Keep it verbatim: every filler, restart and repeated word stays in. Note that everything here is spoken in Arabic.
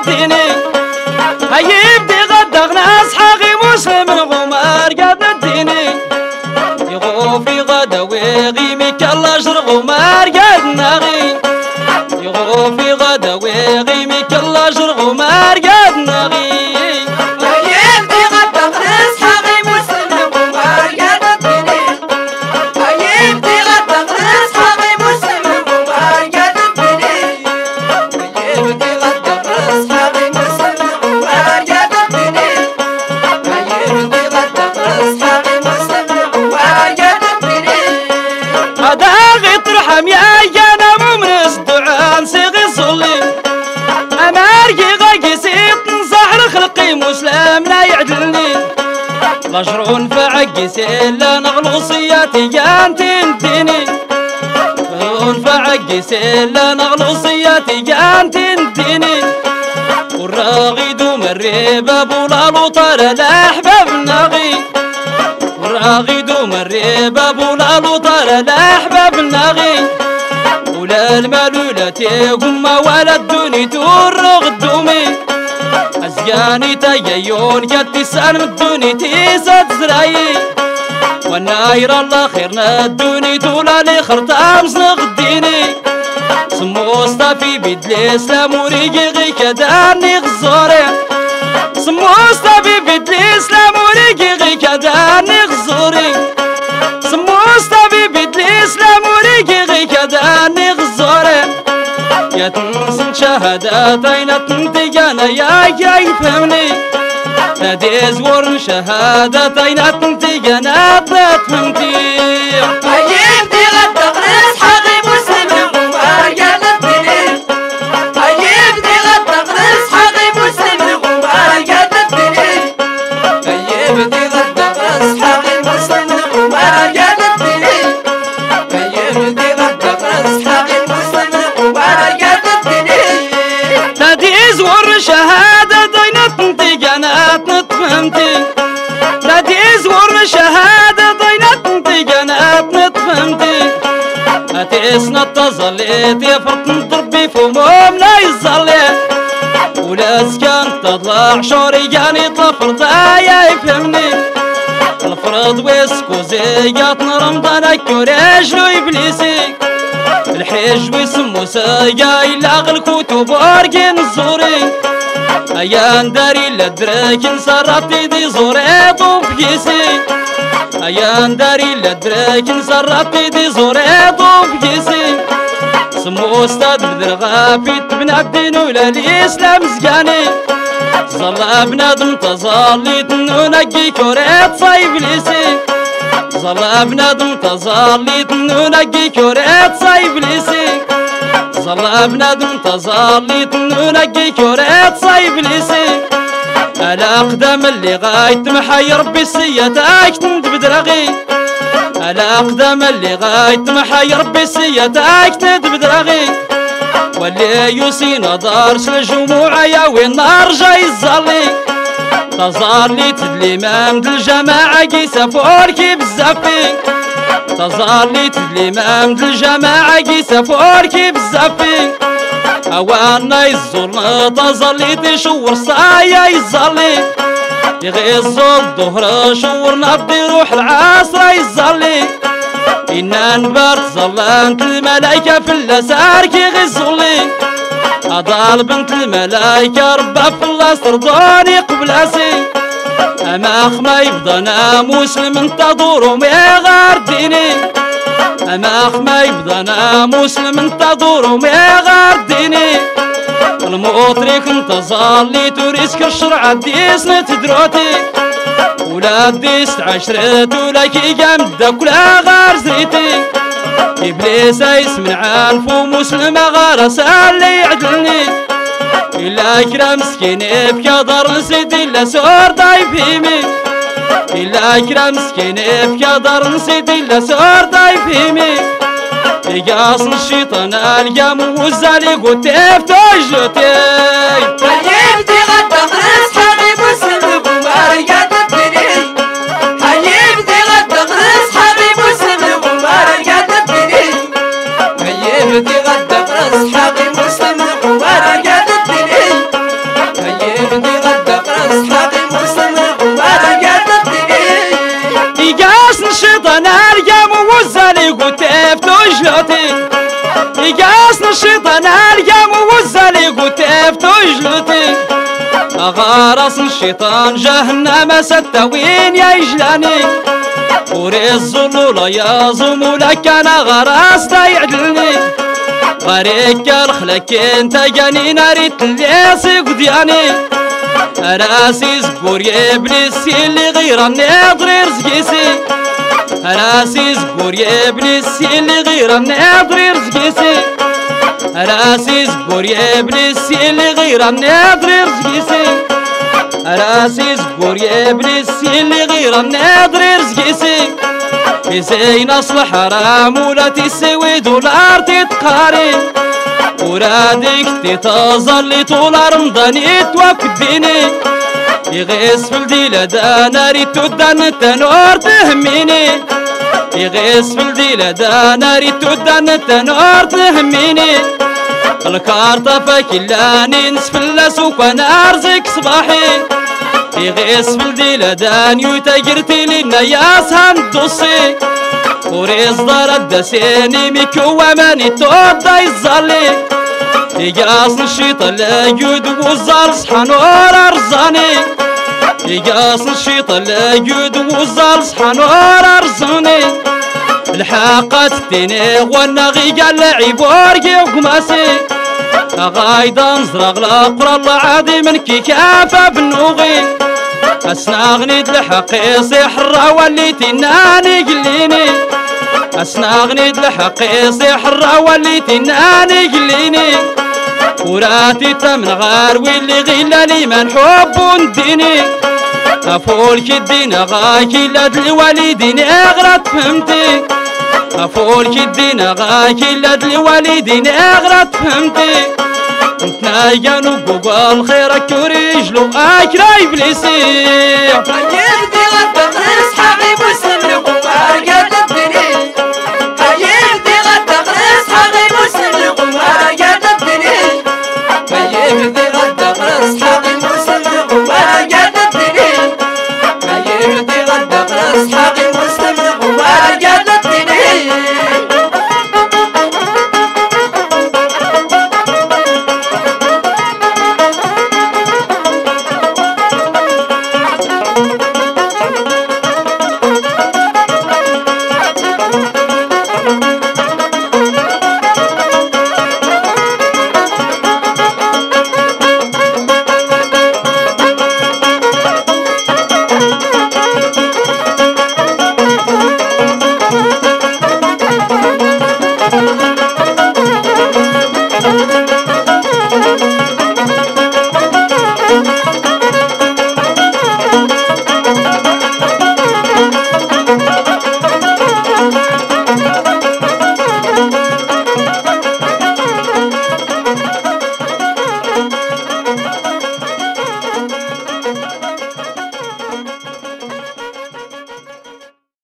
الديني هيبدي غدا ناس حاغي مسلم الغمار قاد الديني يغوفي غدا ويغيمي كلا جر غمار قاد ناغي يغوفي غدا ويغيمي كلا جر غمار قاد ناغي مسلم لا يعدلني مجرون فعقس إلا نغلوصياتي جانت انتني مجرون فعقس إلا نغلوصياتي جانت انتني والراغد مريبة بولالو طار الأحباب ناغي والراغد مريبة بولالو طار الأحباب ناغي ولا المالولة تيقوم ولا الدوني تورغ الدومي أزياني تيجيون جتي سالم الدوني تيسات زراي والناير الله خيرنا الدوني تولا لي خرطام صغديني سمو صافي بيد الإسلام وريقي غي كداني غزوري سمو صافي بيد الإسلام وريقي غي كداني غزوري سمو صافي بيد الإسلام وريقي غي كداني غزوري يا تنسن شهادات أين تنتجانا يا يا يفهمني نادي زور شهادات أين تنتجانا تفهمتي هيبدي غدا غرس حقي مسلم الغمار قاد الديني هيبدي غدا غرس حقي مسلم الغمار قاد الديني هيبدي غدا غرس حقي مسلم الغمار قاد الديني هيبدي غدا غرس حقي مسلم الغمار قاد نادي زور شهادة دينات انتجانات نتفهمتي نادي زور شهادة دينات انتجانات نتفهمتي هتسنا تظليت يا فرط نضربي فموم لا يظلي ولا سكان تطلع شوري جاني طفر يا يفهمني الفرض ويسكوزيات رمضان كوريج لو إبليسي الحج ويسمو سايا إلا الكتب ورقين الزوري أيان داري لدرك نسرطي دي زوري طوب جيسي أيان داري لدرك نسرطي دي زوري طوب جيسي سمو استاذ بدرغافي تبنى الدين ولا الإسلام زقاني ظل بنادم تظلي تنونقي كوريت صايب ليسي ظل بنادم تظلي تنونقي كوريت صايب ليسي ظل بنادم تظلي تنونقي كوريت صايب ليسي الأقدام اللي غايت محير بسيتك تندبدرغي الأقدام اللي غايت محير بسيتك تندبدرغي واللي يوسي نظر الجموع يا وين نار جاي الظلي تظلي تدلي مامد الجماعة قيسة فوركي بزافي تظلي تدلي مامد الجماعة قيسة فوركي بزافي أوانا يزورنا تظلي تشور صايا يظلي يغيظو الظهر شورنا بدي روح العصر يظلي إنا نبارت ظلانت الملايكة في اللسار كي غيظلي أضال بنت الملايكة ربا في اللاصر دوني قبل أسي أما خما يبضانا مسلم انتظروا ما غار ديني أما خما يبضانا مسلم انتظروا ما غار ديني الموطريك انتظالي توريسك الشرع ديس نتدروتي ولا ديس عشرات ولا كي جامدك ولا غار زيتي إبليس يسمن عنف ومسلم غار سالي يعدلني إلا كرا مسكين بكا دار نسيتي إلا سور ضايفيمي إلا كرا مسكين بكا دار نسيتي إلا سور ضايفيمي يقاص الشيطان القام وزالي قلت افتوجلتي هيبدي غدا غرس حقي مسلم الغمار قاد الديني هيبدي غدا غرس حقي مسلم الغمار قاد الديني هيبدي غدا غرس حقي مسلم الغمار قاد الديني يقاسن الشيطان القام وزالي قتفت وجلتي غارس الشيطان جهنم ستوين يا يجلاني وري الظلولة يا زمولا كان غراس دا يعدلني غريك الخلك انت جاني ناري تليسي قدياني راسي زبور يا ابليسي اللي غير الناظر رزقيسي راسي زبور يا ابليسي اللي غير الناظر رزقيسي راسي زبور يا ابليسي اللي غير الناظر رزقيسي راسي زبور يا ابليسي اللي غير الناظر رزقيسي في زين اصل حرام ولا تسوي دولار تتقاري ورادك تتظل طول رمضان توكديني يغيس في الديلة دا ناري تودان تنور تهميني يغيس في الديلة دا ناري تودان تنور تهميني الكارطة فكلاني نصف اللاسوك وانا ارزق صباحي يغيس في الديلة دا نيوتا قرتي لنا يا سهم دوسي وريز دار الدسيني ميكو وماني توضا يزالي يقاس الشيطان لا يود وزار صحان ورا رزاني يقاس الشيطان لا يود وزار صحان ورا رزاني الحاقات التيني والنغي قال لعيب ورقي وقماسي غايدا نزرق لاقرا الله عادي من كي كافة بالنوغي اسنا غنيت لحقي سحر وليتي ناني قليني اسنا غنيت لحقي سحر وليتي ناني قليني وراتي تمن غار واللي غيلا لي من حب ونديني افولك الدين غاكي لاد الوالدين اغرت فهمتي افولك الدين غاكي لاد الوالدين اغرت فهمتي انتنا يانو قوقال خيرك ورجلو اكرا ابليسي يبدي غدق